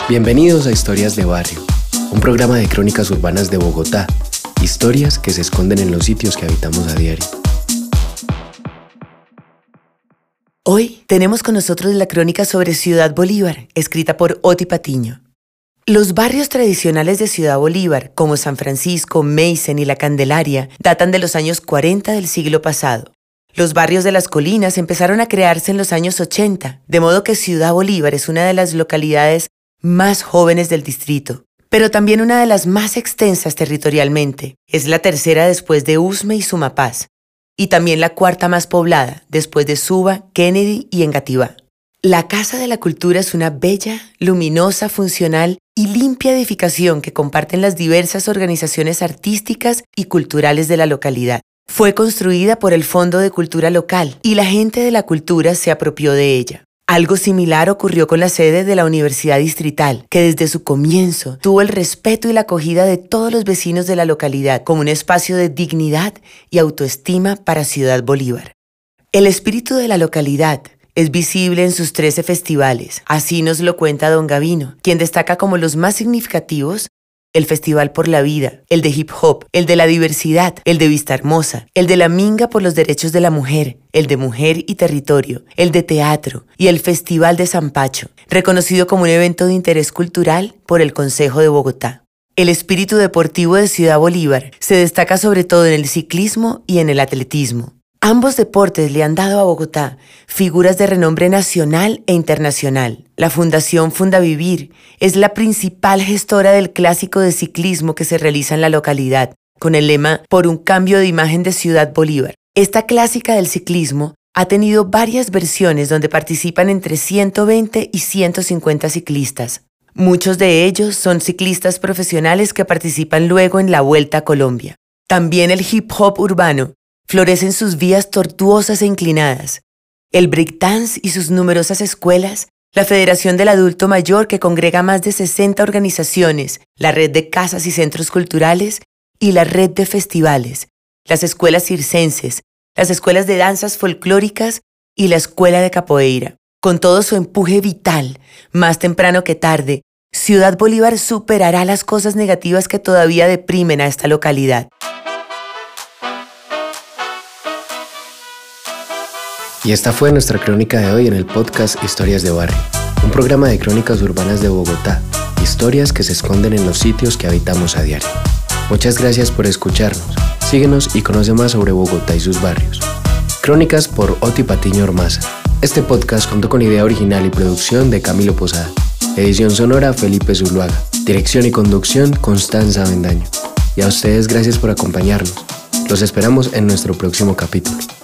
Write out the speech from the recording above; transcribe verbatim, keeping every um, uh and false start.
Bienvenidos a Historias de Barrio, un programa de crónicas urbanas de Bogotá, historias que se esconden en los sitios que habitamos a diario. Hoy tenemos con nosotros la crónica sobre Ciudad Bolívar, escrita por Oti Patiño. Los barrios tradicionales de Ciudad Bolívar, como San Francisco, Mason y La Candelaria, datan de los años cuarenta del siglo pasado. Los barrios de las colinas empezaron a crearse en los años ochenta, de modo que Ciudad Bolívar es una de las localidades más jóvenes del distrito, pero también una de las más extensas territorialmente. Es la tercera después de Usme y Sumapaz, y también la cuarta más poblada, después de Suba, Kennedy y Engativá. La Casa de la Cultura es una bella, luminosa, funcional y limpia edificación que comparten las diversas organizaciones artísticas y culturales de la localidad. Fue construida por el Fondo de Cultura Local y la gente de la cultura se apropió de ella. Algo similar ocurrió con la sede de la Universidad Distrital, que desde su comienzo tuvo el respeto y la acogida de todos los vecinos de la localidad como un espacio de dignidad y autoestima para Ciudad Bolívar. El espíritu de la localidad es visible en sus trece festivales, así nos lo cuenta don Gavino, quien destaca como los más significativos el Festival por la Vida, el de Hip Hop, el de la Diversidad, el de Vista Hermosa, el de la Minga por los Derechos de la Mujer, el de Mujer y Territorio, el de Teatro y el Festival de Zampacho, reconocido como un evento de interés cultural por el Consejo de Bogotá. El espíritu deportivo de Ciudad Bolívar se destaca sobre todo en el ciclismo y en el atletismo. Ambos deportes le han dado a Bogotá figuras de renombre nacional e internacional. La Fundación Fundavivir es la principal gestora del clásico de ciclismo que se realiza en la localidad, con el lema Por un cambio de imagen de Ciudad Bolívar. Esta clásica del ciclismo ha tenido varias versiones donde participan entre ciento veinte y ciento cincuenta ciclistas. Muchos de ellos son ciclistas profesionales que participan luego en la Vuelta a Colombia. También el hip hop urbano florecen sus vías tortuosas e inclinadas. El breakdance y sus numerosas escuelas, la Federación del Adulto Mayor que congrega más de sesenta organizaciones, la red de casas y centros culturales y la red de festivales, las escuelas circenses, las escuelas de danzas folclóricas y la escuela de capoeira. Con todo su empuje vital, más temprano que tarde, Ciudad Bolívar superará las cosas negativas que todavía deprimen a esta localidad. Y esta fue nuestra crónica de hoy en el podcast Historias de Barrio, un programa de crónicas urbanas de Bogotá, historias que se esconden en los sitios que habitamos a diario. Muchas gracias por escucharnos. Síguenos y conoce más sobre Bogotá y sus barrios. Crónicas por Oti Patiño Ormaza. Este podcast contó con idea original y producción de Camilo Posada. Edición sonora Felipe Zuluaga. Dirección y conducción Constanza Avendaño. Y a ustedes gracias por acompañarnos. Los esperamos en nuestro próximo capítulo.